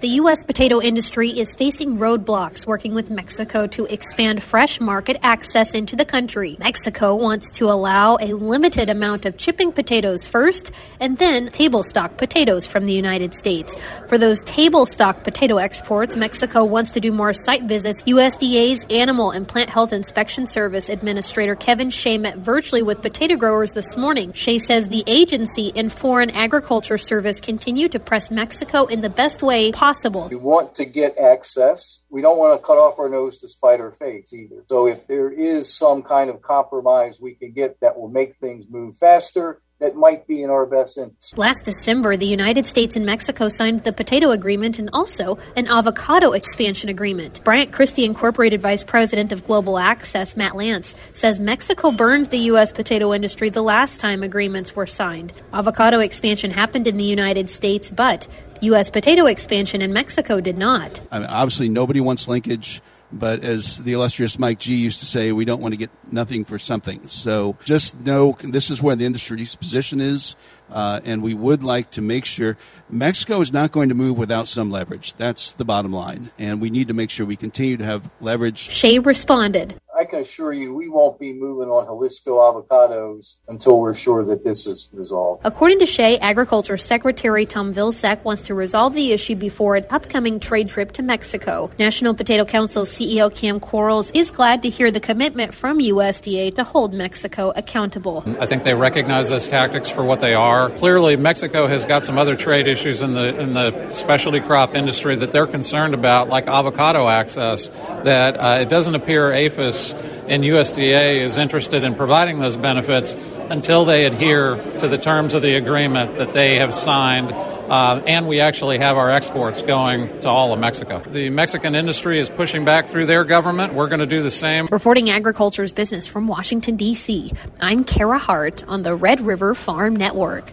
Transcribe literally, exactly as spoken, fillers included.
The U S potato industry is facing roadblocks working with Mexico to expand fresh market access into the country. Mexico wants to allow a limited amount of chipping potatoes first and then table stock potatoes from the United States. For those table stock potato exports, Mexico wants to do more site visits. U S D A's Animal and Plant Health Inspection Service Administrator Kevin Shea met virtually with potato growers this morning. Shea says the agency and Foreign Agriculture Service continue to press Mexico in the best way possible. Possible. We want to get access. We don't want to cut off our nose to spite our face either. So if there is some kind of compromise we can get that will make things move faster, that might be in our best interest. Last December, the United States and Mexico signed the potato agreement and also an avocado expansion agreement. Bryant Christie Incorporated Vice President of Global Access, Matt Lance, says Mexico burned the U S potato industry the last time agreements were signed. Avocado expansion happened in the United States, but U S potato expansion in Mexico did not. I mean, obviously, nobody wants linkage. But as the illustrious Mike G used to say, we don't want to get nothing for something. So just know this is where the industry's position is, uh, and we would like to make sure Mexico is not going to move without some leverage. That's the bottom line, and we need to make sure we continue to have leverage. Shea responded. I can assure you we won't be moving on Jalisco avocados until we're sure that this is resolved. According to Shea, Agriculture Secretary Tom Vilsack wants to resolve the issue before an upcoming trade trip to Mexico. National Potato Council C E O Cam Quarles is glad to hear the commitment from U S D A to hold Mexico accountable. I think they recognize those tactics for what they are. Clearly, Mexico has got some other trade issues in the in the specialty crop industry that they're concerned about, like avocado access, that uh, it doesn't appear A P H I S and U S D A is interested in providing those benefits until they adhere to the terms of the agreement that they have signed. Uh, and we actually have our exports going to all of Mexico. The Mexican industry is pushing back through their government. We're going to do the same. Reporting Agriculture's Business from Washington, D C, I'm Kara Hart on the Red River Farm Network.